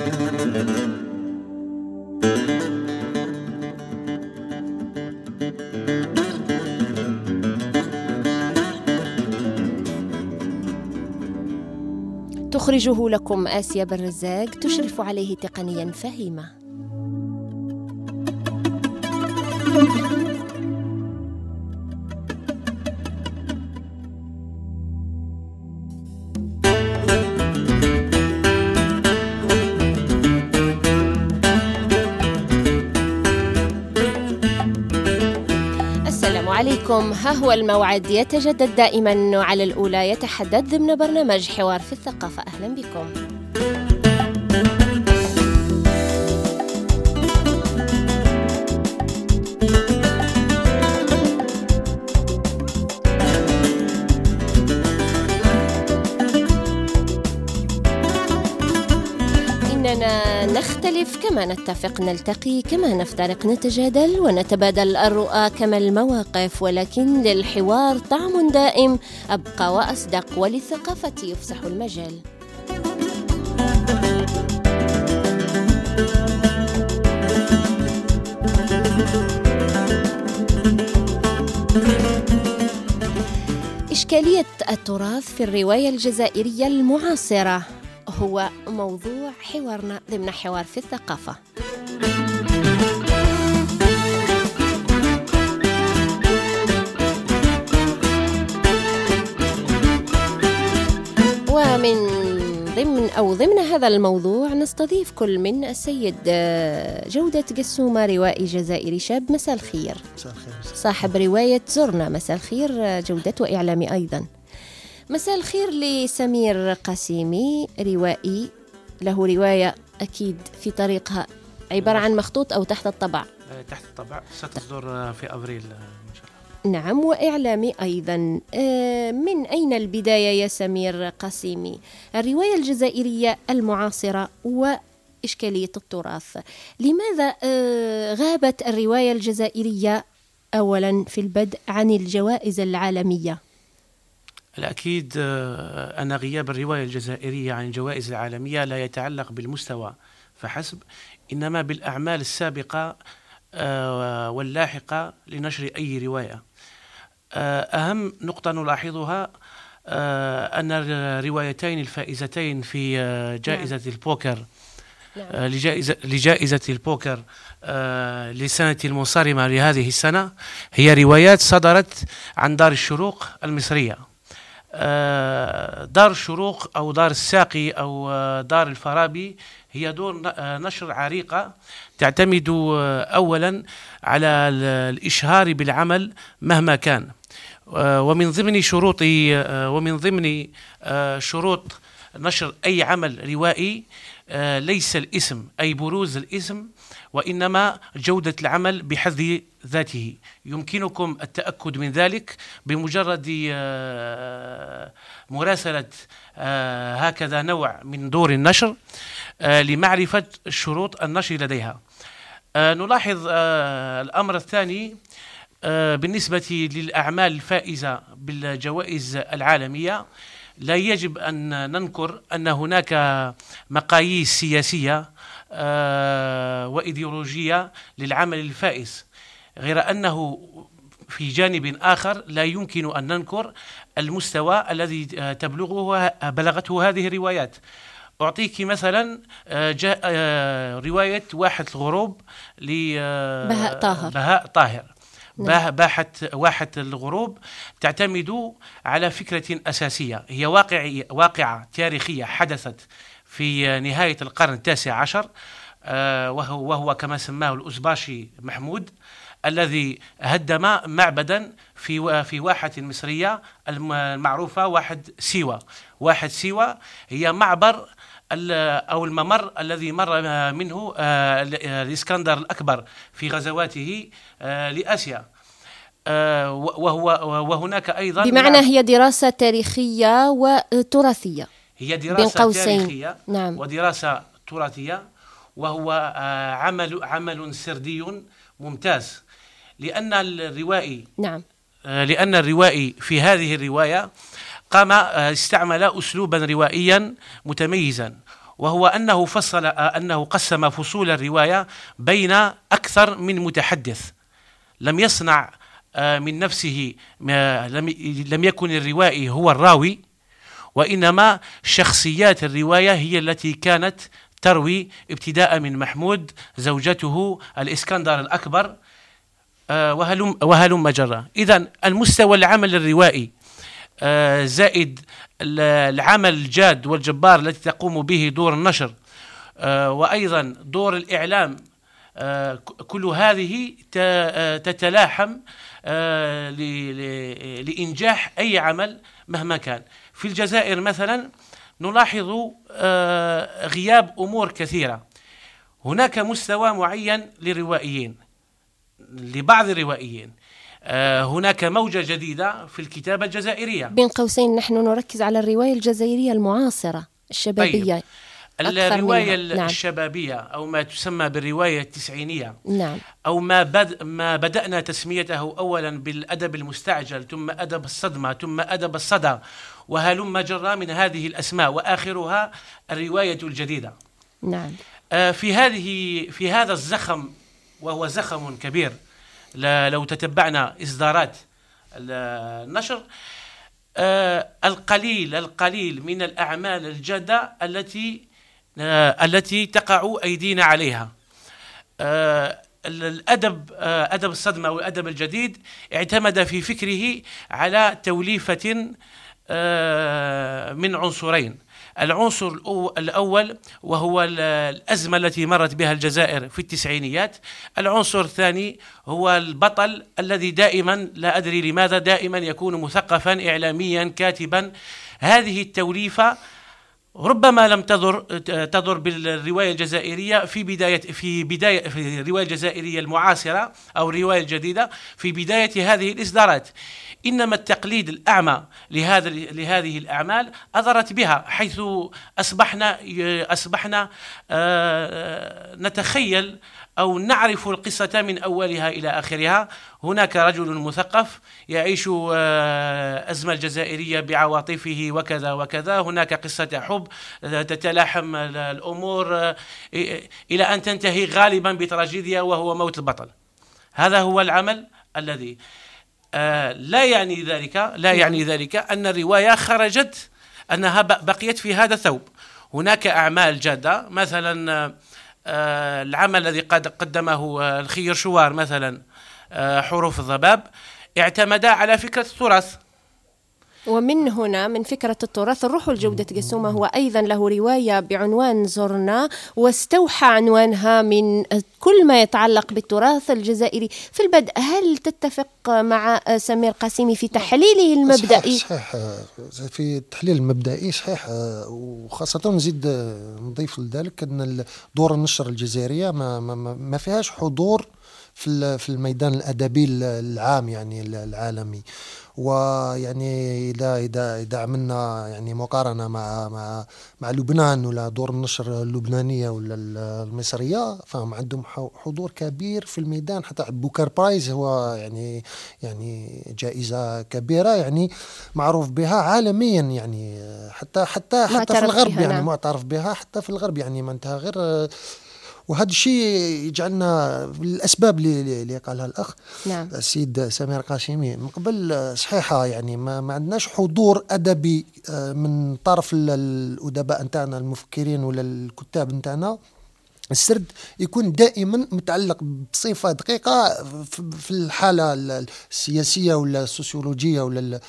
تخرجه لكم آسيا بن رزاق، تشرف عليه تقنيا فهيمة. عليكم. ها هو الموعد يتجدد دائما على الأولى، يتحدث ضمن برنامج حوار في الثقافة. أهلا بكم. إننا نختلف كما نتفق، نلتقي كما نفترق، نتجادل ونتبادل الرؤى كما المواقف، ولكن للحوار طعم دائم أبقى وأصدق، وللثقافة يفسح المجال. إشكالية التراث في الرواية الجزائرية المعاصرة هو موضوع حوارنا ضمن حوار في الثقافة. ضمن هذا الموضوع نستضيف كل من السيد جودة قسومة، روائي جزائري شاب. مساء الخير. صاحب رواية زرنا. مساء الخير جودة، وإعلامي أيضا. مساء الخير لسمير قاسمي، روائي له رواية أكيد في طريقها، عبارة عن مخطوط أو تحت الطبع. تحت الطبع ستصدر في أبريل إن شاء الله. نعم، وإعلامي أيضا. من أين البداية يا سمير قاسمي؟ الرواية الجزائرية المعاصرة وإشكالية التراث. لماذا غابت الرواية الجزائرية أولا في البدء عن الجوائز العالمية؟ الأكيد أن غياب الرواية الجزائرية عن الجوائز العالمية لا يتعلق بالمستوى فحسب، إنما بالأعمال السابقة واللاحقة لنشر أي رواية. أهم نقطة نلاحظها أن الروايتين الفائزتين في جائزة البوكر، لجائزة البوكر لسنة المنصرمة لهذه السنة، هي روايات صدرت عن دار الشروق المصرية. دار الشروق أو دار الساقي أو دار الفارابي هي دور نشر عريقة تعتمد أولا على الإشهار بالعمل مهما كان، ومن ضمن شروط نشر أي عمل روائي ليس الاسم أي بروز الاسم، وإنما جودة العمل بحد ذاته. يمكنكم التأكد من ذلك بمجرد مراسلة هكذا نوع من دور النشر لمعرفة شروط النشر لديها. نلاحظ الأمر الثاني بالنسبة للأعمال الفائزة بالجوائز العالمية، لا يجب أن ننكر أن هناك مقاييس سياسية وإيديولوجية للعمل الفائز، غير أنه في جانب آخر لا يمكن أن ننكر المستوى الذي بلغته هذه الروايات. أعطيك مثلا رواية واحة الغروب لبهاء طاهر. واحة الغروب تعتمد على فكرة أساسية، هي واقعة تاريخية حدثت في نهاية القرن التاسع عشر، وهو كما سماه الأزباشي محمود الذي هدم معبدا في واحة مصرية المعروفة واحد سيوة هي معبر أو الممر الذي مر منه الإسكندر الأكبر في غزواته لآسيا. وهناك أيضا بمعنى هي دراسة تاريخية وتراثية، هي دراسة تاريخية نعم. ودراسة تراثية، وهو عمل سردي ممتاز، لأن الروائي في هذه الرواية استعمل أسلوبا روائيا متميزا، وهو أنه قسم فصول الرواية بين أكثر من متحدث، لم يصنع من نفسه، لم يكن الروائي هو الراوي، وإنما شخصيات الرواية هي التي كانت تروي، ابتداء من محمود زوجته الإسكندر الأكبر وهلم جرا. إذن المستوى العمل الروائي زائد العمل الجاد والجبار التي تقوم به دور النشر وأيضا دور الإعلام، كل هذه تتلاحم لإنجاح أي عمل مهما كان. في الجزائر مثلا نلاحظ غياب أمور كثيرة. هناك مستوى معين للروائيين، لبعض الروائيين. هناك موجة جديدة في الكتابة الجزائرية. بين قوسين نحن نركز على الرواية الجزائرية المعاصرة الشبابية. طيب. الرواية الشبابية أو ما تسمى بالرواية التسعينية، نعم. أو ما بدأنا تسميته أولا بالأدب المستعجل، ثم أدب الصدمة، ثم أدب الصدى، وهلم جرى من هذه الأسماء، وآخرها الرواية الجديدة. نعم. في هذا الزخم، وهو زخم كبير، لو تتبعنا إصدارات النشر، القليل من الأعمال الجادة التي تقع أيدينا عليها. أدب الصدمة والأدب الجديد اعتمد في فكره على توليفة من عنصرين. العنصر الأول وهو الأزمة التي مرت بها الجزائر في التسعينيات. العنصر الثاني هو البطل الذي دائما، لا أدري لماذا، دائما يكون مثقفا إعلاميا كاتبا. هذه التوليفة ربما لم تضر بالرواية الجزائرية في الرواية الجزائرية المعاصرة أو الرواية الجديدة في بداية هذه الإصدارات، إنما التقليد الأعمى لهذه الأعمال أضرت بها، حيث أصبحنا نتخيل أو نعرف القصة من أولها إلى آخرها. هناك رجل مثقف يعيش أزمة الجزائرية بعواطفه وكذا وكذا، هناك قصة حب، تتلاحم الأمور إلى أن تنتهي غالبا بتراجيديا وهو موت البطل. هذا هو العمل الذي لا يعني ذلك أن الرواية خرجت، أنها بقيت في هذا الثوب. هناك أعمال جادة، مثلا العمل الذي قدمه الخير شوار مثلا، حروف الضباب، اعتمد على فكرة التراث. ومن هنا من فكرة التراث نروح لجودة قسومة، هو أيضا له رواية بعنوان زرنا، واستوحى عنوانها من كل ما يتعلق بالتراث الجزائري. في البدء هل تتفق مع سمير قاسمي في تحليله المبدئي؟ صحيح في التحليل المبدئي صحيح، وخاصة نزيد نضيف لذلك أن دور النشر الجزائرية ما فيهاش حضور في الميدان الأدبي العام يعني العالمي. ويعني إذا عملنا يعني مقارنة مع لبنان ولا دور النشر اللبنانية ولا المصرية، فهم عندهم حضور كبير في الميدان. حتى بوكر برايز هو يعني جائزة كبيرة يعني معروف بها عالميا، يعني حتى في الغرب يعني معترف بها حتى في الغرب، يعني ما انتهى غير. وهذا الشيء يجعلنا بالأسباب اللي قالها الأخ نعم. السيد سمير قاسمي من قبل صحيحة، يعني ما عندناش حضور أدبي من طرف الأدباء نتاعنا المفكرين ولا الكتاب نتاعنا. السرد يكون دائما متعلق بصفة دقيقة في الحالة السياسية ولا السوسيولوجية ولا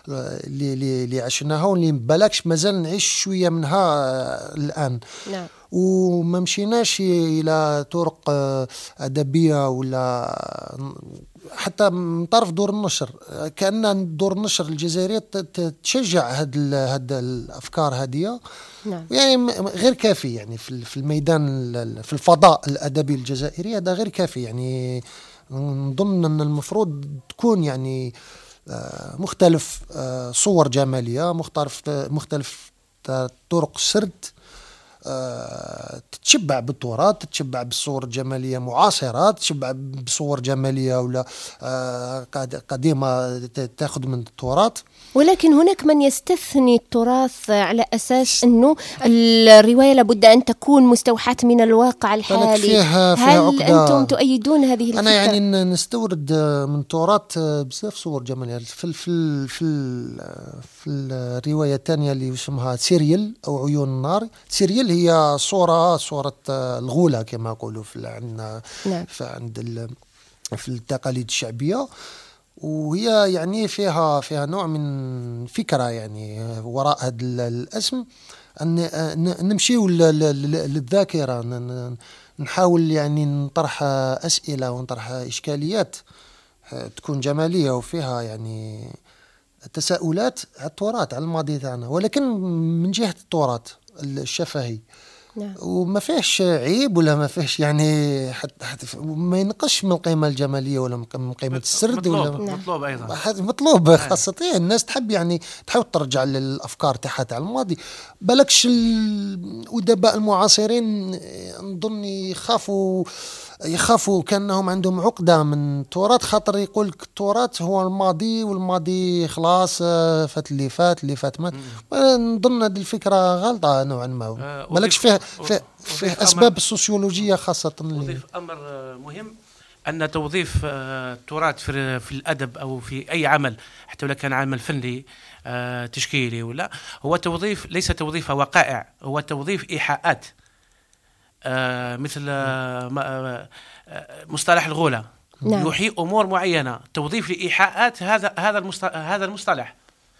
اللي عشناها واللي مبالكش مازال نعيش شوية منها الآن. نعم. وما مشيناش إلى طرق أدبية ولا حتى من طرف دور النشر، كأن دور النشر الجزائرية تشجع هاد الأفكار هذه. نعم. يعني غير كافي يعني في الميدان، في الفضاء الأدبي الجزائري هذا غير كافي. يعني نظن أن المفروض تكون يعني مختلف صور جمالية، مختلف طرق السرد، تتشبع بالتراث، تتشبع بالصور الجمالية معاصرة، تتشبع بصور جمالية ولا قديمة تأخذ من التراث. ولكن هناك من يستثني التراث على أساس أنه الرواية لابد أن تكون مستوحاة من الواقع الحالي. فيها هل أنتم تؤيدون هذه الفكرة؟ أنا يعني نستورد من التراث بزاف صور جمالية. في الرواية الثانية اللي اسمها سيريل أو عيون النار، سيريل هي صورة الغولة كما يقولوا في التقاليد الشعبية، وهي يعني فيها نوع من فكرة يعني وراء هذا الاسم، أن نمشيو للذاكرة، نحاول يعني نطرح أسئلة ونطرح إشكاليات تكون جمالية وفيها يعني تساؤلات على التراث، على الماضي تاعنا، ولكن من جهة التراث الشفهي. نعم. وما فيهش عيب ولا ما فيهش يعني حتى ما ينقصش من القيمة الجمالية ولا من قيمة السرد. مطلوب أيضا، مطلوب خاصة الناس تحب يعني تحاول ترجع للأفكار تاعها تاع الماضي. بالكش الأدباء المعاصرين نظن يخافوا كأنهم عندهم عقدة من التراث، خاطر يقول لك التراث هو الماضي، والماضي خلاص فات اللي فات مات. نظن هذه الفكرة غلطة نوعا ما. بالكش فيه أسباب سوسيولوجية خاصة. أضيف أمر مهم، أن توظيف التراث في الأدب أو في أي عمل، حتى لو كان عمل فني تشكيلي ولا، هو توظيف ليس توظيف وقائع، هو توظيف إيحاءات. مثل مصطلح الغولة يوحي أمور معينة، توظيف لإيحاءات هذا المصطلح.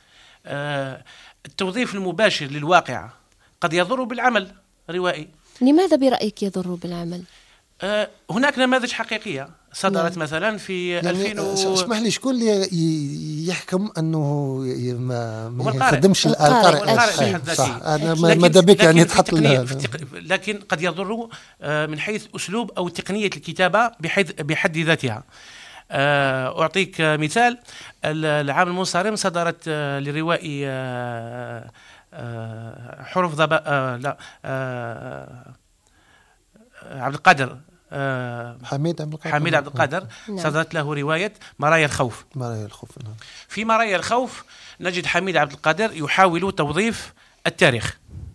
التوظيف المباشر للواقع قد يضر بالعمل الروائي. لماذا برأيك يضر بالعمل؟ هناك نماذج حقيقية صدرت مثلا في 2000 اسمح لي، شكون اللي يحكم انه ما يخدمش القارئ؟ صح، انا ماذا بك يعني تحط لكن قد يضر من حيث اسلوب او تقنية الكتابة بحد ذاتها. اعطيك مثال، العام المنصرم صدرت لروائي حروف ضباء عبد القادر، حميد عبد القادر، صدرت له رواية مرايا الخوف. في مرايا الخوف نجد حميد عبد القادر يحاول توظيف التاريخ.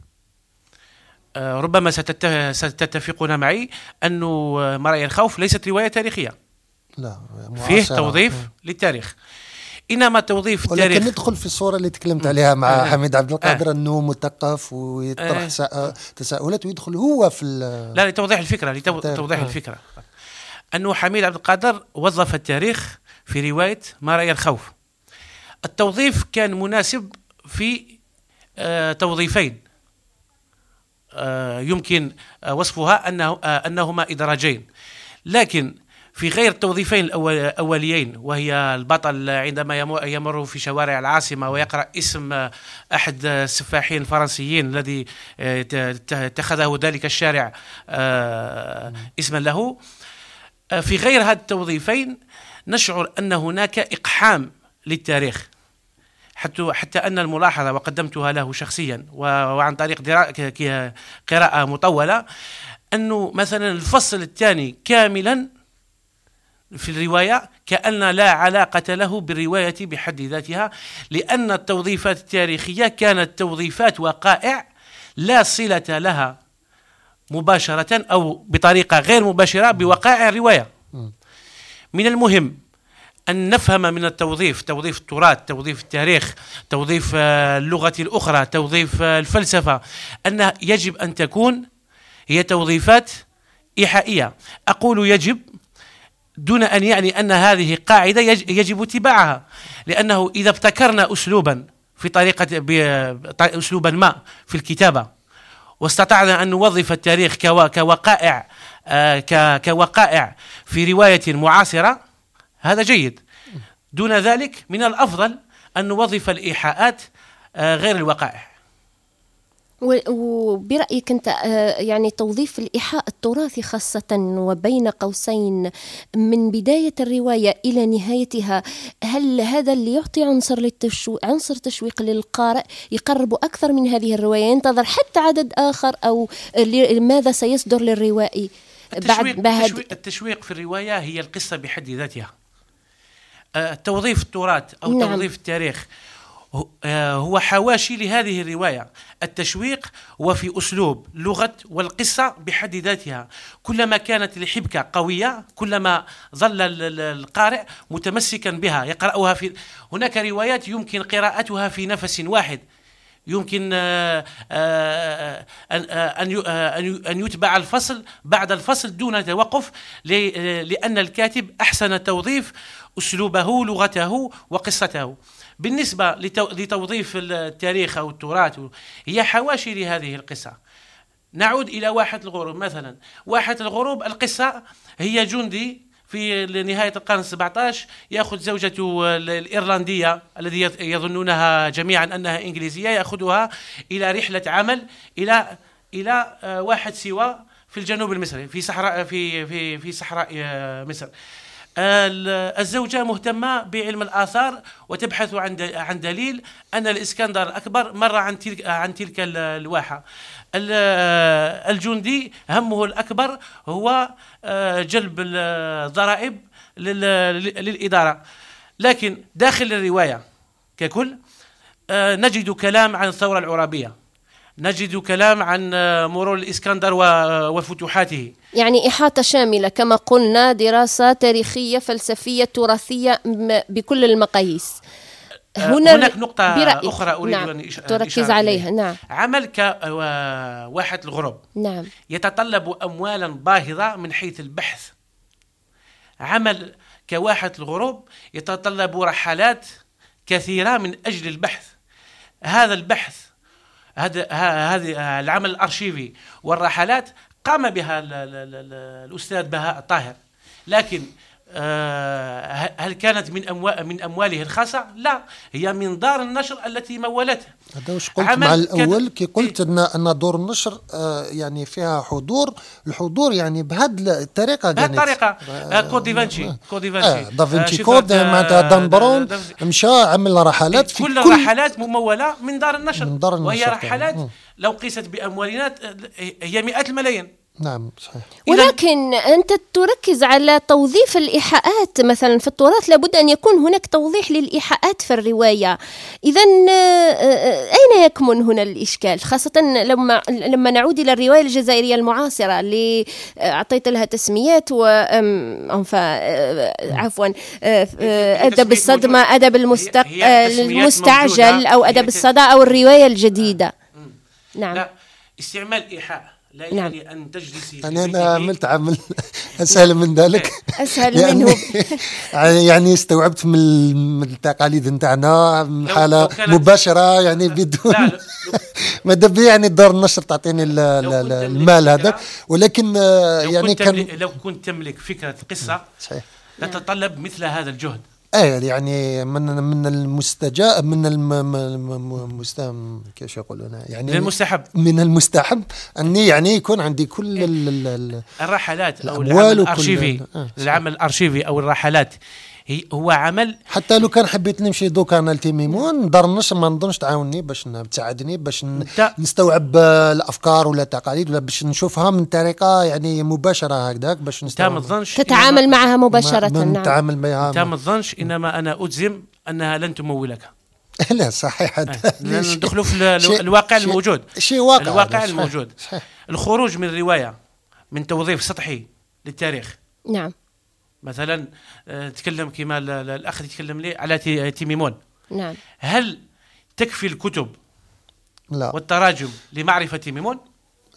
ربما ستتفقون معي أن مرايا الخوف ليست رواية تاريخية، لا، فيه توظيف للتاريخ، إنما توظيف التاريخ. ولكن ندخل في الصورة اللي تكلمت عليها مع حميد عبد القادر، أنه مثقف ويطرح تساؤلات ويدخل هو في لا، لتوضيح الفكرة أنه حميد عبد القادر وظف التاريخ في رواية مرايا الخوف. التوظيف كان مناسب في توظيفين يمكن وصفها أنهما إدراجين، لكن في غير التوظيفين الأوليين، وهي البطل عندما يمر في شوارع العاصمة ويقرأ اسم أحد السفاحين الفرنسيين الذي اتخذه ذلك الشارع اسما له. في غير هذا التوظيفين نشعر أن هناك إقحام للتاريخ، حتى أن الملاحظة وقدمتها له شخصيا وعن طريق قراءة مطولة، أنه مثلا الفصل الثاني كاملا في الرواية كأن لا علاقة له بالرواية بحد ذاتها، لأن التوظيفات التاريخية كانت توظيفات وقائع لا صلة لها مباشرة أو بطريقة غير مباشرة بوقائع الرواية. من المهم أن نفهم من التوظيف، توظيف التراث، توظيف التاريخ، توظيف اللغة الأخرى، توظيف الفلسفة، أن يجب أن تكون هي توظيفات إيحائية. أقول يجب دون أن يعني أن هذه قاعدة يجب اتباعها، لأنه إذا ابتكرنا أسلوبا في أسلوبا ما في الكتابة واستطعنا أن نوظف التاريخ كوقائع في رواية معاصرة، هذا جيد. دون ذلك من الأفضل أن نوظف الإيحاءات غير الوقائع. وبرأيك أنت يعني توظيف الإيحاء التراثي خاصة وبين قوسين من بداية الرواية إلى نهايتها، هل هذا اللي يعطي عنصر تشويق للقارئ يقرب أكثر من هذه الرواية، ينتظر حتى عدد آخر، أو ماذا سيصدر للروائي بعد التشويق في الرواية هي القصة بحد ذاتها. توظيف التراث أو نعم. توظيف التاريخ هو حواشي لهذه الرواية. التشويق هو في أسلوب لغة والقصة بحد ذاتها. كلما كانت الحبكة قوية كلما ظل القارئ متمسكا بها يقرأها. هناك روايات يمكن قراءتها في نفس واحد، يمكن أن يتبع الفصل بعد الفصل دون توقف، لأن الكاتب أحسن توظيف أسلوبه لغته وقصته. بالنسبة لتوظيف التاريخ أو التراث هي حواشي لهذه القصة. نعود إلى واحة الغروب مثلا. واحة الغروب القصة هي جندي في نهاية القرن 17 يأخذ زوجته الإيرلندية الذي يظنونها جميعا أنها إنجليزية، يأخذها إلى رحلة عمل إلى واحد سوا في الجنوب المصري في صحراء في صحراء مصر. الزوجة مهتمة بعلم الآثار وتبحث عن دليل أن الإسكندر الأكبر مر عن تلك الواحة. الجندي همه الأكبر هو جلب الضرائب للإدارة. لكن داخل الرواية ككل نجد كلام عن الثورة العرابية، نجد كلام عن مرور الإسكندر وفتوحاته، يعني إحاطة شاملة كما قلنا، دراسة تاريخية فلسفية تراثية بكل المقاييس. هناك نقطة أخرى أريد نعم. أن تركز عليها. نعم. عمل كواحة الغروب نعم. يتطلب أموالا باهظة من حيث البحث. عمل كواحة الغروب يتطلب رحلات كثيرة من أجل البحث. هذا البحث، هذا العمل الأرشيفي والرحلات قام بها الأستاذ بهاء الطاهر، لكن هل كانت من أمواله الخاصة؟ لا، هي من دار النشر التي مولته. هذا وش قلت مع الأول كي قلت أن دور النشر يعني فيها الحضور يعني بهذه الطريقة، بهالطريقة. كود دافنشي دافنشي كود معناتها دان برون مشى عمل رحلات في كل الرحلات ممولة من دار النشر، وهي النشر رحلات لو قيست بأموالنا هي مئات الملايين. نعم صحيح. ولكن أنت تركز على توظيف الإيحاءات مثلا في التراث، لابد أن يكون هناك توضيح للإيحاءات في الرواية. إذن أين يكمن هنا الإشكال، خاصة لما نعود إلى الرواية الجزائرية المعاصرة اللي أعطيت لها تسميات عفوا أدب الصدمة، أدب المستعجل، أو أدب الصدى، أو الرواية الجديدة. نعم. لا، استعمال إيحاء لا يعني أن تجلسي. أنا عملت عمل أسهل من ذلك. أسهل منه. يعني استوعبت من التقاليد نتاعنا حالة مباشرة، يعني بدون ماذا بي يعني دار النشر تعطيني المال هذا. ولكن يعني لو كنت تملك فكرة قصة صحيح تتطلب مثل هذا الجهد. يعني من المستجاب كيف يقولون يعني من المستحب أني يعني يكون عندي كل الرحلات أو العمل الأرشيفي. العمل الأرشيفي أو الرحلات هو عمل. حتى لو كان حبيت نمشي دوكا انا لتيميمون دار النشر ما نظنش تعاوني باش تساعدني باش نستوعب الافكار ولا التقاليد، ولا باش نشوفها من طريقه يعني مباشره هكذاك باش نستوعب. تتعامل معها مباشره. نعم. نتعامل معها. انت ما تظنش، انما انا اجزم انها لن تمولك. لا صحيح. ندخلوا في الواقع الموجود. الواقع الموجود. الخروج من الروايه من توظيف سطحي للتاريخ. نعم. مثلا تكلم كما الأخ يتكلم لي على تيميمون. نعم. هل تكفي الكتب لا. والتراجم لمعرفة تيميمون؟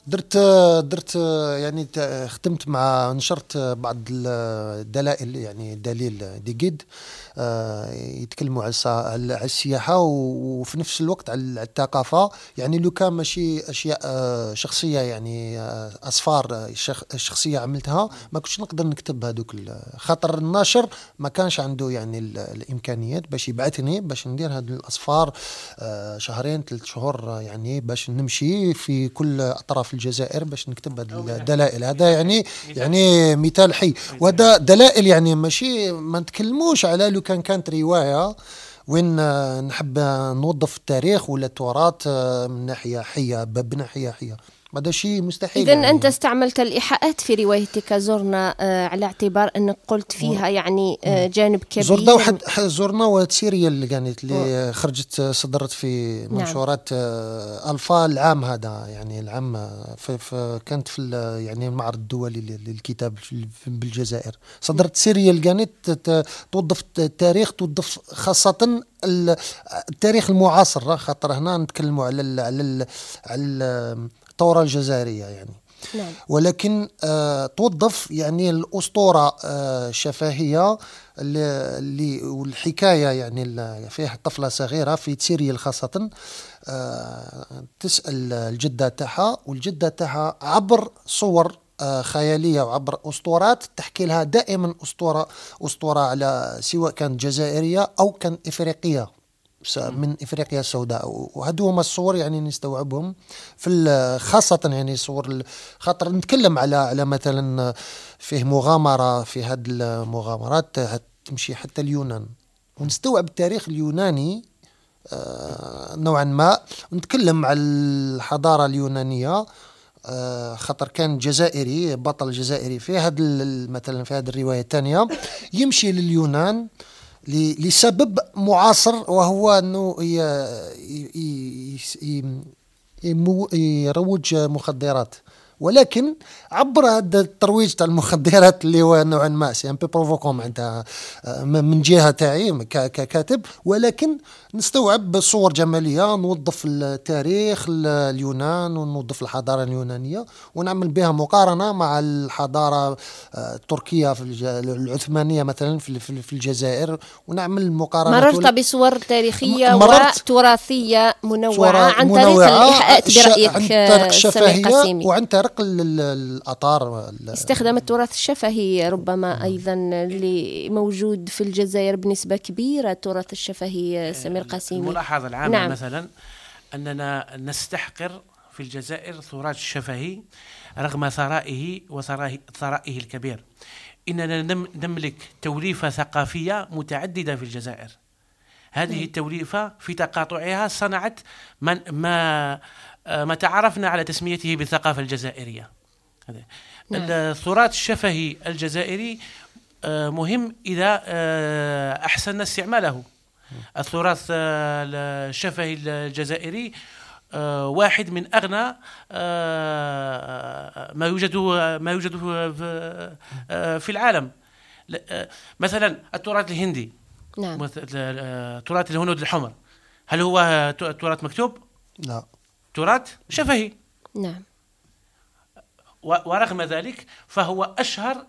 درت يعني خدمت مع نشرت بعض الدلائل، يعني دليل دي جيد يتكلموا على السياحة وفي نفس الوقت على الثقافة. يعني لو كان ماشي أشياء شخصية، يعني أسفار شخصية عملتها، ما كنتش نقدر نكتب هذوك، خاطر الناشر ما كانش عنده يعني الإمكانيات باش يبعثني باش ندير هذه الأسفار شهرين 3 شهور، يعني باش نمشي في كل أطراف الجزائر باش نكتب هذه الدلائل. هذا يعني مثال حي، وهذا دلائل يعني ماشي ما نتكلموش على لو كانت رواية وين نحب نوظف التاريخ ولا التراث من ناحية حية بناحية حية، هذا شيء مستحيل. إذن يعني أنت استعملت الإيحاءات في روايتك زرنا على اعتبار أنك قلت فيها يعني جانب كبير. زرنا وسيريال اللي كانت اللي خرجت صدرت في منشورات ألفا العام هذا، يعني العام كانت في يعني المعرض الدولي للكتاب بالجزائر. صدرت سيريال كانت توظف التاريخ، توظف خاصة التاريخ المعاصر، خاطر هنا نتكلموا على الثورة الجزائرية يعني. نعم. ولكن توظف يعني الأسطورة الشفهية اللي والحكاية يعني فيها طفلة صغيرة في سيريال خاصة تسأل الجدة تاعها، والجدة تاعها عبر صور خيالية وعبر أسطورات تحكي لها دائما أسطورة على سواء كانت جزائرية أو كان إفريقية من إفريقيا السوداء. وهذو هما الصور يعني نستوعبهم في خاصة يعني صور خاطر نتكلم على مثلا فيه مغامرة، في هذه المغامرات تمشي حتى اليونان ونستوعب التاريخ اليوناني نوعا ما، ونتكلم على الحضارة اليونانية خاطر كان جزائري، بطل جزائري في هذا مثلا في هذه الرواية الثانية يمشي لليونان لسبب معاصر، وهو أنه يروج مخدرات. ولكن عبر هذا الترويج تاع المخدرات اللي هو نوعا ما سي ان بي بروفوكون معناتها من جهه تاعي ككاتب، ولكن نستوعب بصور جماليه، نوظف التاريخ اليونان ونوظف الحضاره اليونانيه ونعمل بها مقارنه مع الحضاره التركيه في العثمانيه مثلا في الجزائر، ونعمل مقارنه. مررت بصور تاريخيه وتراثيه منوعه عن طريق الايحاءات برايك عن طريق الشفهيه وعن طريق الأطار. استخدام التراث الشفهي ربما أيضا اللي موجود في الجزائر بنسبة كبيرة، التراث الشفهي سمير قاسمي. الملاحظة العامة نعم. مثلا أننا نستحقر في الجزائر التراث الشفهي رغم ثرائه وثرائه الكبير. إننا نملك توليفة ثقافية متعددة في الجزائر. هذه التوليفة في تقاطعها صنعت ما تعرفنا على تسميته بالثقافة الجزائرية. التراث الشفهي الجزائري مهم إذا أحسن استعماله. التراث الشفهي الجزائري واحد من أغنى ما يوجد في العالم. مثلا التراث الهندي، نعم. تراث الهنود الحمر، هل هو تراث مكتوب؟ لا، تراث شفهي. نعم. ورغم ذلك فهو أشهر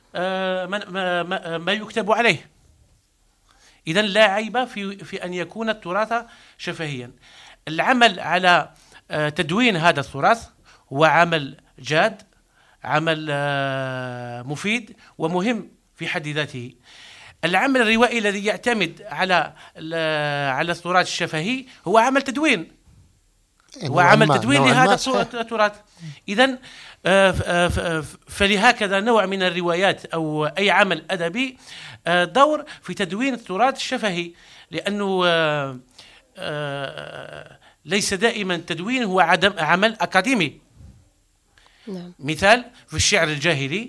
ما يكتب عليه. إذن لا عيب في أن يكون التراث شفهيا. العمل على تدوين هذا التراث هو عمل جاد، عمل مفيد ومهم في حد ذاته. العمل الروائي الذي يعتمد على التراث الشفهي هو عمل تدوين، وعمل تدوين لهذا التراث. إذن فلهكذا نوع من الروايات أو أي عمل أدبي دور في تدوين التراث الشفهي، لأنه ليس دائما تدوين هو عمل أكاديمي. نعم. مثال في الشعر الجاهلي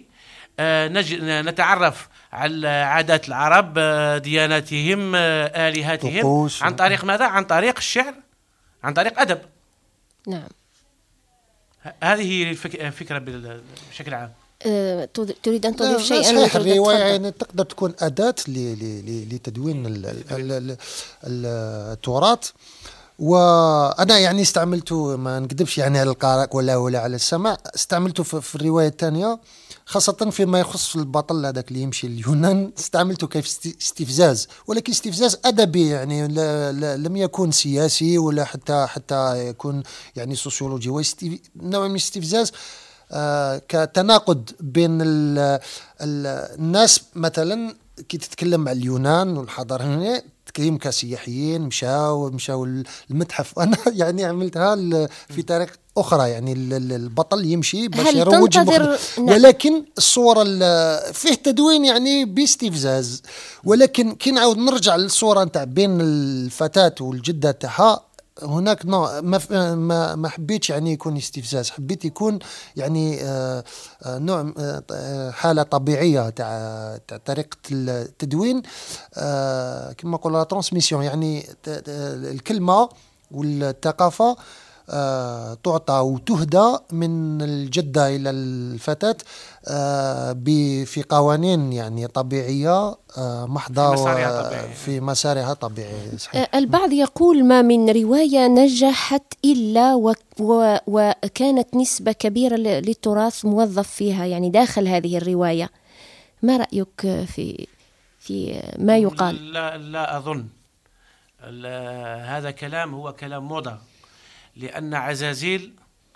نتعرف على عادات العرب، دياناتهم، آلهتهم عن طريق ماذا؟ عن طريق الشعر، عن طريق أدب. نعم. هذه الفكرة بشكل عام. تريد أن تضيف شيئا؟ صحيح، الرواية يعني تقدر تكون أداة لتدوين التراث، وأنا يعني استعملته، ما نكذبش يعني على القارئ ولا على السماع، استعملته في الرواية الثانية، خاصة فيما يخص البطل هذاك اللي يمشي اليونان. استعملته كيف استفزاز، ولكن استفزاز أدبي، يعني لم يكن سياسي ولا حتى يكون يعني سوسيولوجي، نوع من الاستفزاز كتناقض بين الناس. مثلا كي تتكلم على اليونان والحضارة هنا، تكلم كسياحيين مشاو المتحف. أنا يعني عملتها في طريق أخرى، يعني البطل يمشي باش يروج ولكن الصورة فيه تدوين يعني باستفزاز. ولكن كي نعاود نرجع للصورة نتاع بين الفتاة والجدة تاعها، هناك نوع ما حبيتش يعني يكون استفزاز، حبيت يكون يعني نوع حالة طبيعية تاع طريقة التدوين، كما نقول لا ترانسميسيون، يعني الكلمة والثقافة تعطى وتهدى من الجدة إلى الفتاة في قوانين يعني طبيعية محضة في مسارها طبيعي. البعض يقول ما من رواية نجحت إلا وكانت نسبة كبيرة للتراث موظف فيها، يعني داخل هذه الرواية. ما رأيك في ما يقال؟ لا أظن هذا كلام، هو كلام موضة، لأن عزازيل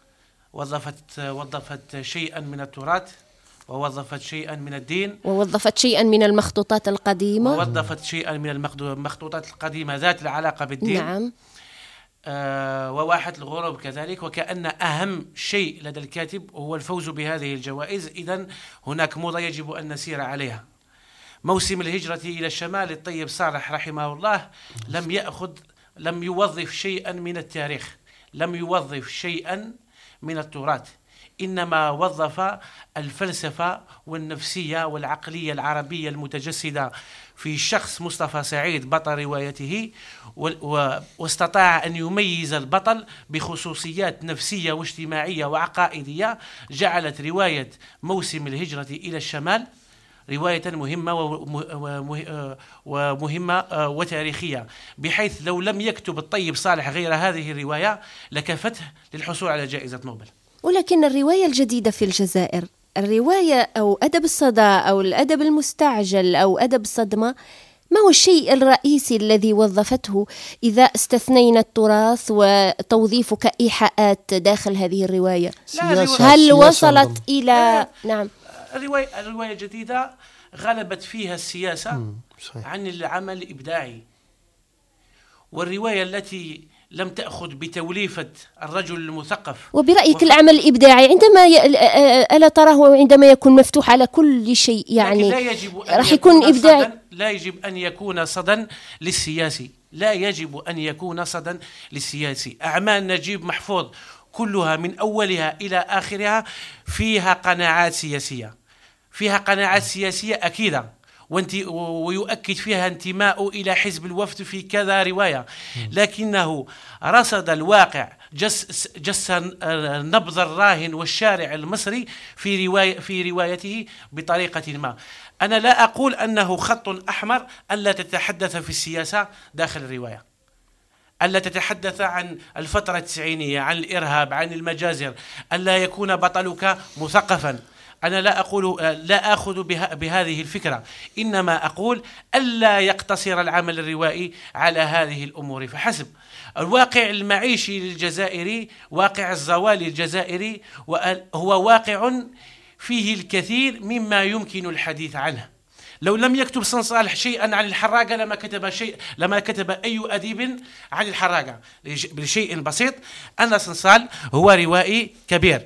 وظفت شيئا من التراث، ووظفت شيئا من الدين، ووظفت شيئا من المخطوطات القديمة، ووظفت شيئا من المخطوطات القديمة ذات العلاقة بالدين. نعم. وواحة الغروب كذلك. وكأن أهم شيء لدى الكاتب هو الفوز بهذه الجوائز. إذن هناك موضة يجب أن نسير عليها. موسم الهجرة إلى الشمال، الطيب صالح رحمه الله لم يوظف شيئا من التاريخ، لم يوظف شيئا من التراث، إنما وظف الفلسفة والنفسية والعقلية العربية المتجسدة في شخص مصطفى سعيد بطل روايته، واستطاع أن يميز البطل بخصوصيات نفسية واجتماعية وعقائدية جعلت رواية موسم الهجرة إلى الشمال رواية مهمة ومهمة وتاريخية، بحيث لو لم يكتب الطيب صالح غير هذه الرواية لكفته للحصول على جائزة نوبل. ولكن الرواية الجديدة في الجزائر، الرواية أو أدب الصدى أو الأدب المستعجل أو أدب الصدمة، ما هو الشيء الرئيسي الذي وظفته إذا استثنينا التراث وتوظيف كإيحاءات داخل هذه الرواية؟ هل وصلت إلى نعم الرواية الجديدة غلبت فيها السياسة عن العمل الإبداعي، والرواية التي لم تأخذ بتوليفة الرجل المثقف. وبرأيك العمل الإبداعي عندما ألا تراه عندما يكون مفتوح على كل شيء، يعني لا يجب أن راح يكون إبداعي، لا يجب أن يكون صدى للسياسي، لا يجب أن يكون صدى للسياسي. أعمال نجيب محفوظ كلها من أولها إلى آخرها فيها قناعات سياسية، فيها قناعات سياسية أكيدة، ويؤكد فيها انتماء إلى حزب الوفد في كذا رواية، لكنه رصد الواقع، جس نبض الراهن والشارع المصري في روايته بطريقة ما. أنا لا أقول أنه خط أحمر ألا تتحدث في السياسة داخل الرواية، ألا تتحدث عن الفترة التسعينية، عن الإرهاب، عن المجازر، ألا يكون بطلك مثقفا. أنا لا أخذ بهذه الفكرة، إنما أقول ألا يقتصر العمل الروائي على هذه الأمور فحسب. الواقع المعيشي للجزائري، واقع الزوال الجزائري، هو واقع فيه الكثير مما يمكن الحديث عنه. لو لم يكتب سن صالح شيئا عن الحراقة لما كتب أي أديب عن الحراقة، بشيء بسيط. أن سن صالح هو روائي كبير،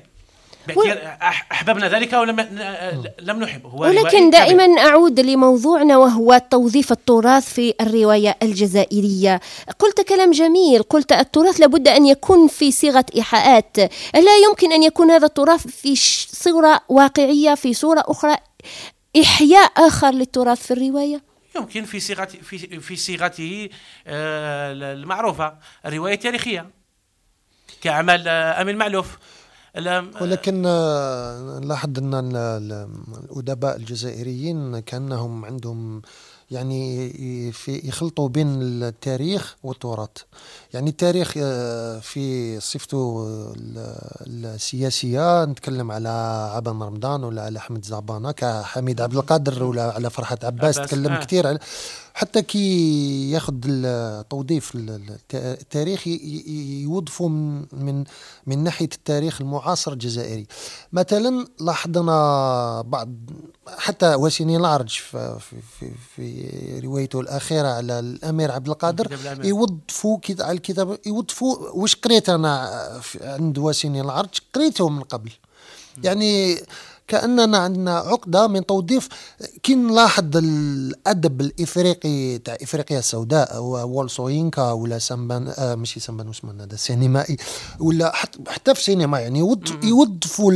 أحببنا ذلك ولم نحبه، ولكن دائما أعود لموضوعنا وهو توظيف التراث في الرواية الجزائرية. قلت كلام جميل، قلت التراث لابد أن يكون في صيغة إيحاءات، لا يمكن أن يكون هذا التراث في صورة واقعية، في صورة أخرى إحياء آخر للتراث في الرواية؟ يمكن في صيغته المعروفة، الرواية التاريخية كأعمال أمين معلوف. ولكن لاحظ أن الأدباء الجزائريين كأنهم عندهم يعني يخلطوا بين التاريخ والتراث. يعني التاريخ في صفته السياسية، نتكلم على عبد رمضان ولا على أحمد زعبانة كحميد عبد القادر ولا على فرحات عباس، تكلم كثير على حتى كي ياخذ التوظيف التاريخ يوظفوا من ناحية التاريخ المعاصر الجزائري. مثلا لاحظنا بعض حتى وسيني العرج في روايته الأخيرة على الأمير عبد القادر يوظفوا على الكتاب، يوظفوا واش قريت أنا عند وسيني العرج، قريته من قبل. يعني كأننا عندنا عقدة من توظيف. كي نلاحظ الأدب الإفريقي تاع إفريقيا السوداء والسوينكا ولا سامبان ماشي سامبان واسمه هذا السينمائي ولا حتى في السينما، يعني يوظفوا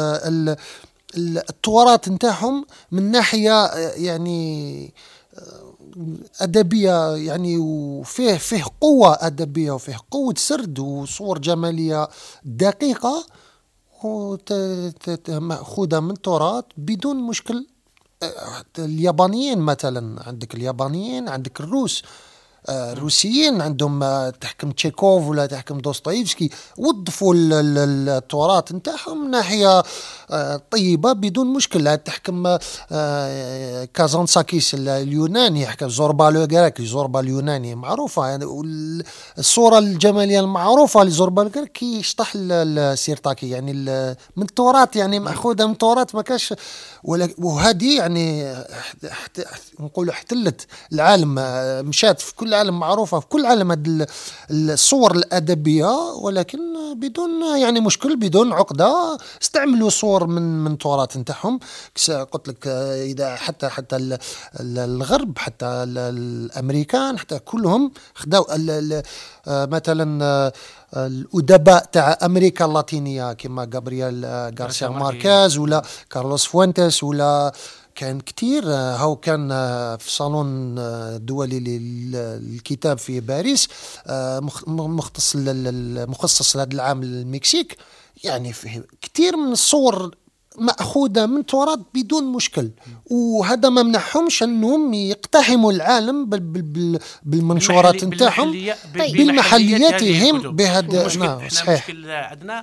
التراث نتاعهم من ناحية يعني أدبية، يعني وفيه قوة أدبية وفيه قوة سرد وصور جمالية دقيقة مأخوذة من التراث بدون مشكل. اليابانيين مثلا، عندك اليابانيين، عندك الروسيين عندهم تحكم تشيكوف ولا تحكم دوستويفسكي، وظفوا التراث نتاعهم من ناحية طيبة بدون مشكل. تحكم كازانساكيس اليوناني، يحكم زوربا اليوناني معروفة، يعني الصورة الجمالية المعروفة لزوربا الجراكي يشطح السيرتاكي، يعني من التراث، يعني مأخوذة من التراث ما كاش. وهذه يعني نقول احتلت العالم، مشات في كل العالم، معروفة في كل العالم هذه الصور الأدبية، ولكن بدون يعني مشكل، بدون عقدة. استعملوا صور من التراث نتاعهم. قلت لك إذا حتى الغرب، حتى الأمريكان، حتى كلهم خداو مثلا الأدباء تاع أمريكا اللاتينية كما جابرييل غارسيا ماركيز ولا كارلوس فوينتس، ولا كان كتير. هاو كان في صالون الدولي للكتاب في باريس مخصص لهذا العام المكسيك، يعني فيه كتير من الصور مأخوذة من تراث بدون مشكل. وهذا ما منحهمش أنهم يقتحموا العالم بالمنشورات نتاعهم بمحلياتهم بهذا. صحيح. المشكلة عندنا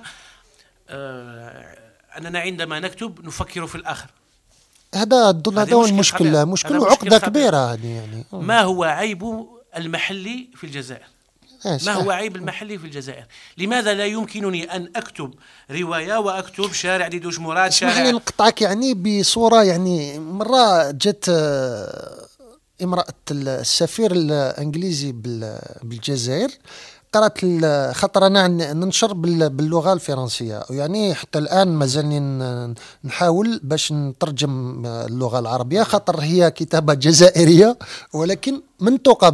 أننا عندما نكتب نفكر في الآخر. هذا المشكلة، مشكلة عقدة كبيرة هذه. يعني ما هو عيب المحلي في الجزائر؟ ما هو عيب المحلي في الجزائر؟ لماذا لا يمكنني أن أكتب رواية وأكتب شارع دي دوش مراد؟ اسمح لي نقطعك يعني بصورة. يعني مرة جت امرأة السفير الإنجليزي بالجزائر، قرأت خاطر أنا ننشر باللغة الفرنسية، يعني حتى الآن مازالني نحاول باش نترجم اللغة العربية، خاطر هي كتابة جزائرية ولكن منطقة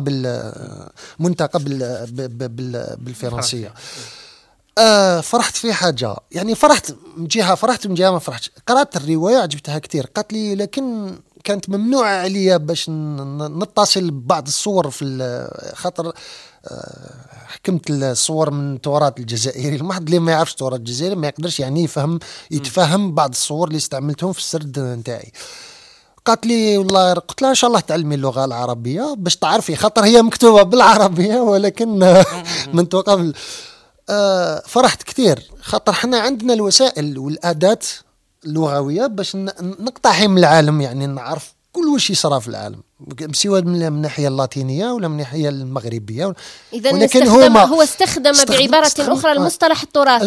بالفرنسية. فرحت في حاجة، يعني فرحت من جهة ما فرحتش. قرأت الرواية عجبتها كتير، قالت لي لكن كانت ممنوعة عليا باش نتصل ببعض الصور في خاطر حكمت الصور من التراث الجزائري. المحض اللي ما يعرفش التراث الجزائري ما يقدرش يعني يتفهم بعض الصور اللي استعملتهم في السرد نتاعي. قالت لي والله، قلت لها ان شاء الله تعلمي اللغة العربية باش تعرفي، خاطر هي مكتوبة بالعربية ولكن من قبل. فرحت كثير خاطر حنا عندنا الوسائل والأداة اللغوية باش نقتحم العالم، يعني نعرف كل وش يصرى في العالم، سواء من الناحية اللاتينية ولا من الناحية المغربية. إذن هو استخدم بعبارة أخرى المصطلح التراثي.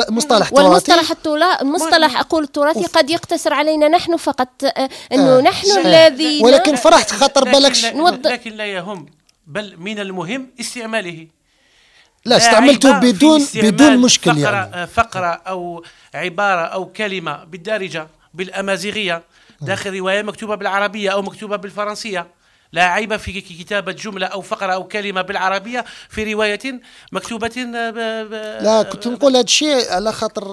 المصطلح أقول التراثي قد يقتصر علينا نحن فقط، أنه نحن الذين. ولكن فرحت خاطر بالكش لكن لا يهم، بل من المهم استعماله. لا استعملته بدون مشكل، يعني فقرة أو عبارة أو كلمة بالدارجة بالأمازيغية داخل رواية مكتوبة بالعربية أو مكتوبة بالفرنسية. لا عيب في كتابة جملة أو فقرة أو كلمة بالعربية في رواية مكتوبة لا كنت نقول هذا الشيء على خاطر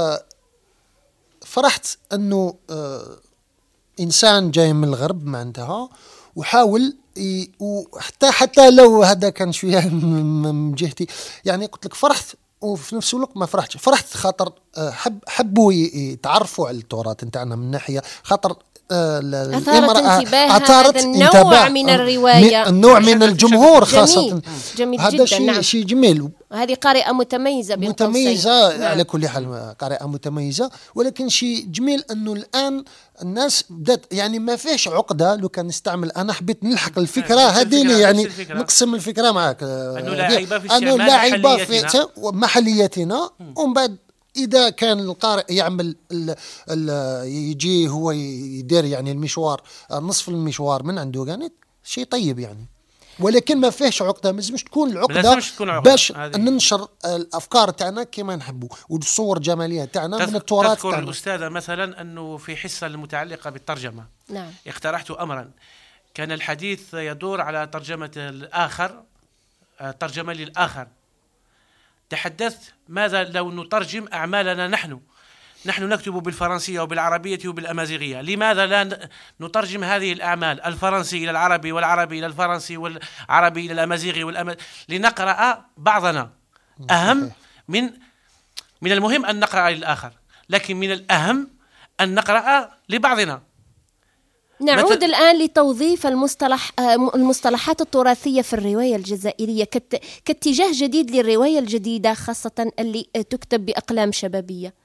فرحت أنه إنسان جاي من الغرب معناتها وحاول وحتى لو هذا كان شوية من جهتي، يعني قلت لك فرحت وفي نفس الوقت ما فرحت خاطر حبوا يتعرفوا على التراث نتاعنا من ناحية، خاطر الامرأة أثارت النوع من الرواية، النوع من الجمهور خاصة. جميل هذا جدا. نعم. شيء جميل. هذه قارئة متميزة متميزة. نعم. على كل حال قارئة متميزة، ولكن شيء جميل أنه الآن الناس بدأت يعني ما فيش عقدة. لو كان نستعمل أنا حبيت نلحق الفكرة هذه اللي يعني نقسم الفكرة معك أنه لا عيب في محليتنا. ومن بعد إذا كان القارئ يعمل يجي هو يدير يعني المشوار نصف المشوار من عنده يعني شيء طيب يعني، ولكن ما فيهش عقدة. مش تكون العقدة باش ننشر الأفكار تاعنا كما نحبوا والصور الجمالية تاعنا من التراث تذكر الأستاذة مثلا أنه في حصة المتعلقة بالترجمة نعم. اقترحت أمرا، كان الحديث يدور على ترجمة الآخر، ترجمة للآخر. تحدثت ماذا لو نترجم أعمالنا نحن نكتب بالفرنسية وبالعربية وبالأمازيغية، لماذا لا نترجم هذه الأعمال الفرنسي إلى العربي والعربي إلى الفرنسي والعربي إلى الأمازيغي لنقرأ بعضنا. أهم من المهم أن نقرأ للآخر، لكن من الأهم أن نقرأ لبعضنا. نعود الآن لتوظيف المصطلحات التراثية في الرواية الجزائرية كاتجاه جديد للرواية الجديدة، خاصة اللي تكتب بأقلام شبابية.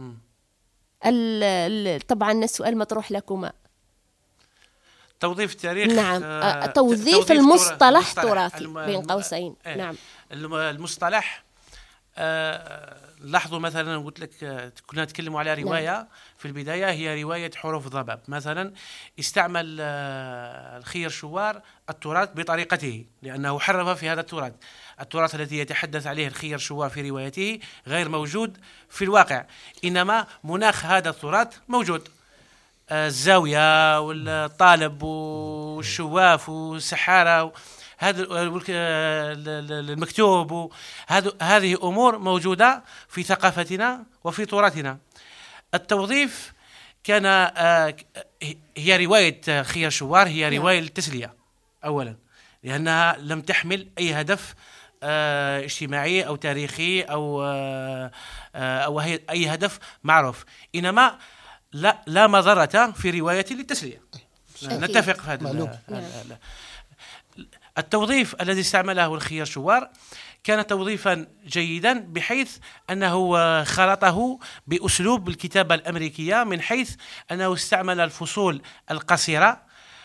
طبعا السؤال مطروح لكما. توظيف التاريخ. نعم. توظيف المصطلح تراثي بين قوسين. نعم. المصطلح لاحظوا مثلا قلت لك كنا نتكلم على رواية. نعم. في البداية هي رواية حروف ضباب مثلا، استعمل الخير شوار التراث بطريقته لأنه حرف في هذا التراث الذي يتحدث عليه الخير شوار في روايته غير موجود في الواقع، إنما مناخ هذا التراث موجود. الزاوية والطالب والشواف والسحارة هذا المكتوب، هذه أمور موجودة في ثقافتنا وفي تراثنا. التوظيف كان هي رواية خير شوار هي رواية للتسلية أولا، لأنها لم تحمل أي هدف اجتماعي أو تاريخي أو أي هدف معروف، إنما لا مضرة في رواية للتسلية. نتفق في هذا. التوظيف الذي استعمله الخير شوار كان توظيفا جيدا، بحيث أنه خلطه بأسلوب الكتابة الأمريكية، من حيث أنه استعمل الفصول القصيرة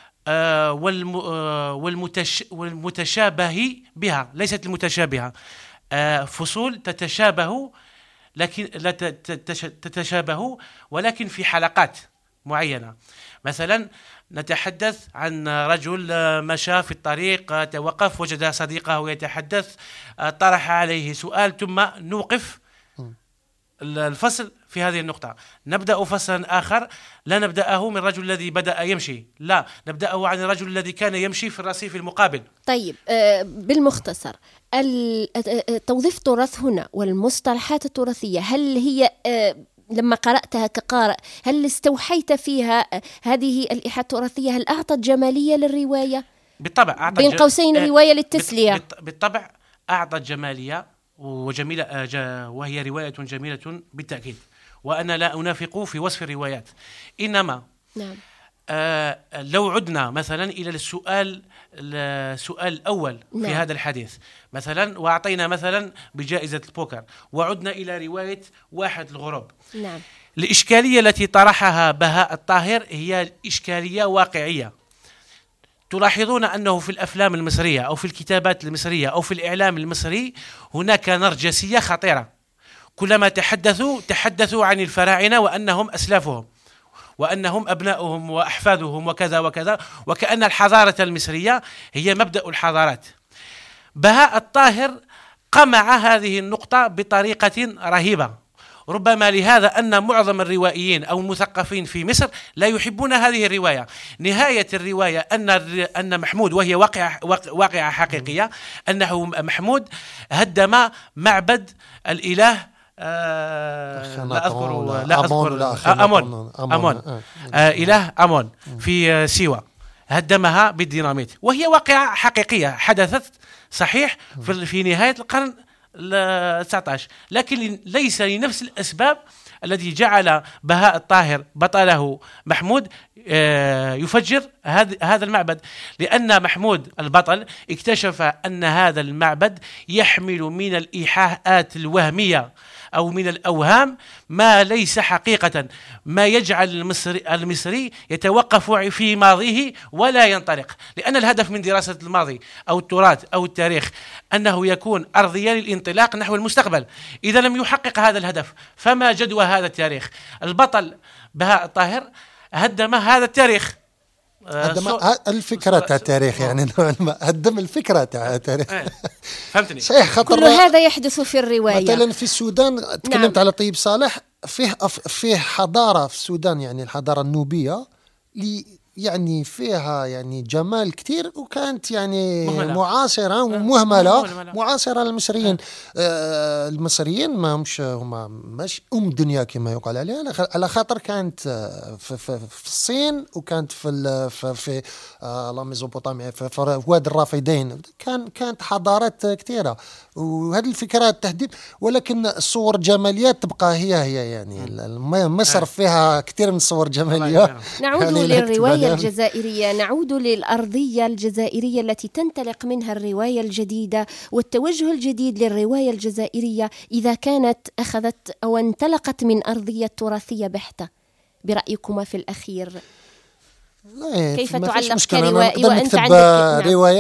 والمتشابه بها، ليست المتشابهة، فصول تتشابه لكن لا تتشابه ولكن في حلقات معينة. مثلا نتحدث عن رجل مشى في الطريق، توقف، وجد صديقه يتحدث، طرح عليه سؤال، ثم نوقف الفصل في هذه النقطة، نبدأ فصلا آخر، لا نبدأه من الرجل الذي بدأ يمشي، لا نبدأه عن الرجل الذي كان يمشي في الرصيف المقابل. طيب، بالمختصر توظيف التراث هنا والمصطلحات التراثية، هل هي لما قرأتها كقارئ هل استوحيت فيها هذه الإيحاء التراثية؟ هل أعطت جمالية للرواية؟ بالطبع بين قوسين رواية للتسلية. بالطبع أعطت جمالية وجميلة، وهي رواية جميلة بالتأكيد، وأنا لا أنافق في وصف الروايات، إنما نعم. لو عدنا مثلا إلى السؤال الأول في نعم. هذا الحديث مثلا، وأعطينا مثلا بجائزة البوكر، وعدنا إلى رواية واحد الغروب. نعم. الإشكالية التي طرحها بهاء الطاهر هي إشكالية واقعية. تلاحظون أنه في الأفلام المصرية أو في الكتابات المصرية أو في الإعلام المصري هناك نرجسية خطيرة. كلما تحدثوا عن الفراعنة وأنهم أسلافهم وأنهم أبناؤهم وأحفادهم وكذا وكذا، وكأن الحضارة المصرية هي مبدأ الحضارات. بهاء الطاهر قمع هذه النقطة بطريقة رهيبة، ربما لهذا أن معظم الروائيين أو المثقفين في مصر لا يحبون هذه الرواية. نهاية الرواية أن محمود، وهي واقعة حقيقية، أنه محمود هدم معبد الإله أمون إله أمون في سيوا، هدمها بالديناميت، وهي واقعة حقيقية حدثت صحيح في نهاية القرن 19، لكن ليس لنفس الأسباب الذي جعل بهاء الطاهر بطله محمود يفجر هذا المعبد، لأن محمود البطل اكتشف أن هذا المعبد يحمل من الإيحاءات الوهمية أو من الأوهام ما ليس حقيقة، ما يجعل المصري يتوقف في ماضيه ولا ينطلق، لأن الهدف من دراسة الماضي أو التراث أو التاريخ أنه يكون أرضيا للانطلاق نحو المستقبل. إذا لم يحقق هذا الهدف فما جدوى هذا التاريخ؟ البطل بهاء الطاهر هدم هذا التاريخ، هدم الفكرة تاع التاريخ، يعني هدم الفكرة تاع التاريخ. فهمتني؟ صحيح. كل هذا يحدث في الرواية. مثلا في السودان تكلمت على طيب صالح، فيه حضارة في السودان، يعني الحضارة النوبية يعني فيها يعني جمال كتير، وكانت يعني معاصرة ومهملة، معاصرة للمصريين. المصريين ما هما مش الدنيا كما يقال عليها، على خاطر كانت في الصين، وكانت في لا ميزوبوطاميا، في وادي الرافدين، كانت حضارات كثيرة، وهذه الفكرة التهديد. ولكن الصور الجماليات تبقى هي يعني مصر فيها كثير من الصور الجمالية. نعود يعني للرواية الجزائرية، نعود للأرضية الجزائرية التي تنطلق منها الرواية الجديدة والتوجه الجديد للرواية الجزائرية، إذا كانت أخذت أو انطلقت من أرضية تراثية بحتة. برأيكما في الأخير كيف تعلق كروائي وأنت عندك رواية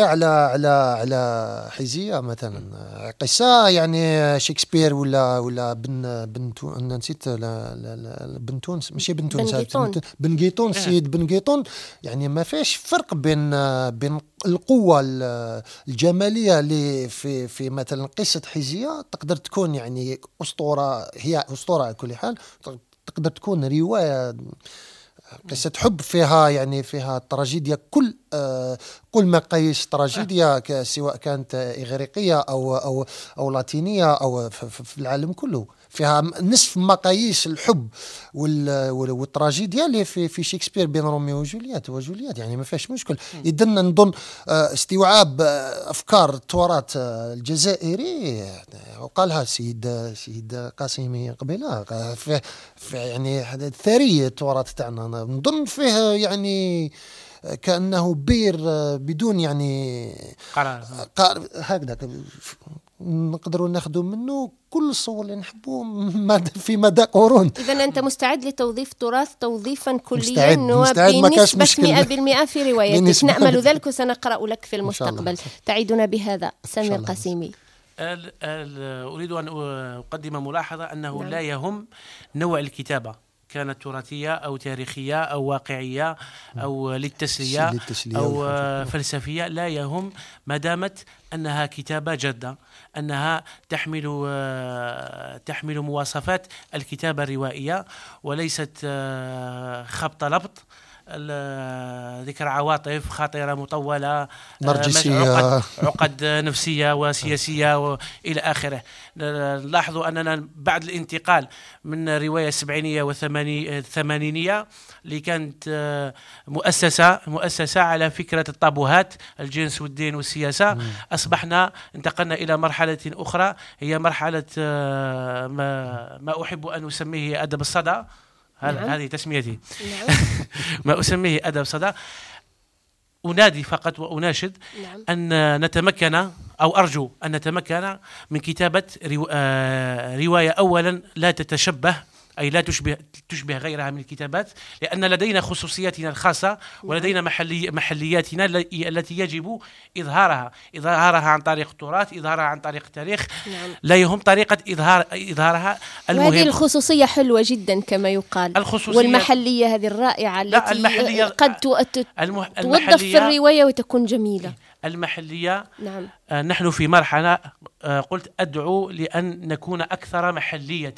على حيزية مثلا، قصة يعني شكسبير ولا بنتون، نسيت بنتون، ماشي بنغيتون، سيد بنغيتون. يعني ما فيش فرق بين القوة الجمالية اللي في مثلا قصة حيزية تقدر تكون يعني أسطورة، هي أسطورة على كل حال، تقدر تكون رواية قصة حب فيها يعني فيها تراجيديا، كل مقاييس تراجيديا، سواء كانت إغريقية أو لاتينية أو في العالم كله، فيها نصف مقاييس الحب والتراجيديا اللي في شكسبير بين روميو وجولييت يعني ما فيهاش مشكل. إذن نظن استيعاب أفكار التراث الجزائري، وقالها سيد قاسمي قبيلة، في يعني الثري التراث تاعنا، نظن فيه يعني كأنه بير بدون يعني هكذا نقدروا ناخذوا منه كل الصور اللي نحبوه في مدى قرون. إذا أنت مستعد لتوظيف تراث توظيفا كليا وبنسبة 100% في روايتك. نأمل ذلك وسنقرأ لك في المستقبل. تعيدنا بهذا سمير قاسمي. أريد أن أقدم ملاحظة أنه لا يهم نوع الكتابة، كانت تراثية أو تاريخية أو واقعية أو للتسلية أو فلسفية، لا يهم ما دامت أنها كتابة جادة، أنها تحمل مواصفات الكتابة الروائية وليست خبط لبط، ذكر عواطف خاطرة مطولة، نرجسية، عقد نفسية وسياسية وإلى آخره. نلاحظوا أننا بعد الانتقال من رواية السبعينية والثمانينية اللي كانت مؤسسة على فكرة الطابوهات، الجنس والدين والسياسة، أصبحنا انتقلنا إلى مرحلة أخرى، هي مرحلة ما أحب أن أسميه أدب الصدى. هذه تسميتي. ما أسميه أدب صدى. أنادي فقط وأناشد أن نتمكن، أو أرجو أن نتمكن من كتابة رواية أولا لا تتشبه، أي لا تشبه غيرها من الكتابات، لأن لدينا خصوصياتنا الخاصة ولدينا محلياتنا التي يجب إظهارها عن طريق التراث، إظهارها عن طريق التاريخ. لا يهم طريقة إظهارها. وهذه الخصوصية حلوة جدا كما يقال، والمحلية هذه الرائعة التي قد توظف في الرواية وتكون جميلة. المحلية نحن في مرحلة قلت أدعو لأن نكون أكثر محلية،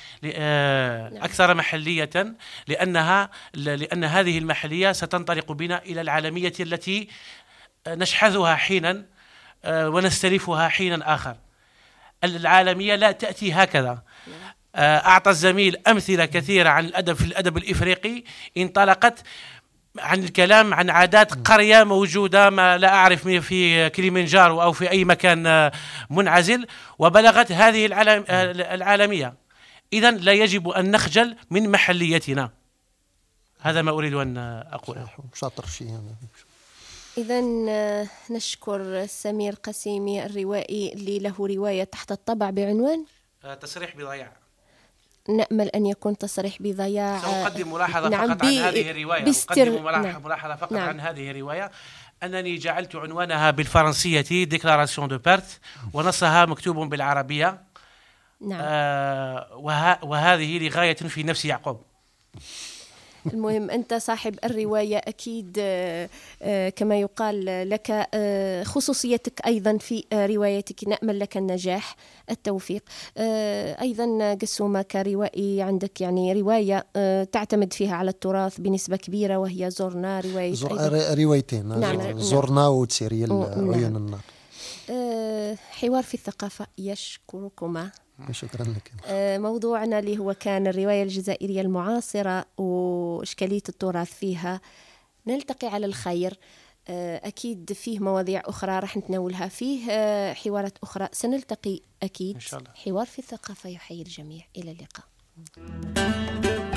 لأن هذه المحلية ستنطلق بنا إلى العالمية التي نشحذها حينا ونستلفها حينا آخر. العالمية لا تأتي هكذا. أعطى الزميل أمثلة كثيرة عن الأدب في الأدب الإفريقي انطلقت عن الكلام عن عادات قرية موجودة ما لا أعرف في كليمنجارو أو في أي مكان منعزل، وبلغت هذه العالمية. إذن لا يجب أن نخجل من محليتنا. هذا ما أريد أن أقوله. شاطر شيء. إذن نشكر سمير قسيمي الروائي اللي له رواية تحت الطبع بعنوان تصريح بضياع. نأمل أن يكون تصريح بضياع. سأقدم ملاحظة فقط عن هذه الرواية. أقدم ملاحظة فقط عن هذه الرواية، أنني جعلت عنوانها بالفرنسية ديكلاراسيون دو بيرت، ونصها مكتوب بالعربية. نعم. وهذه لغاية في نفس يعقوب. المهم أنت صاحب الرواية أكيد، كما يقال لك خصوصيتك أيضا في روايتك. نأمل لك النجاح، التوفيق. أيضا قسومة كروائي عندك يعني رواية تعتمد فيها على التراث بنسبة كبيرة، وهي زورنا. روايتين. نعم. زورنا وتسيريال عيون النار. حوار في الثقافة يشكركما. شكرا لك. موضوعنا اللي هو كان الرواية الجزائرية المعاصرة وإشكالية التراث فيها. نلتقي على الخير. أكيد فيه مواضيع أخرى راح نتناولها، فيه حوارات أخرى سنلتقي أكيد إن شاء الله. حوار في الثقافة يحيي الجميع. إلى اللقاء.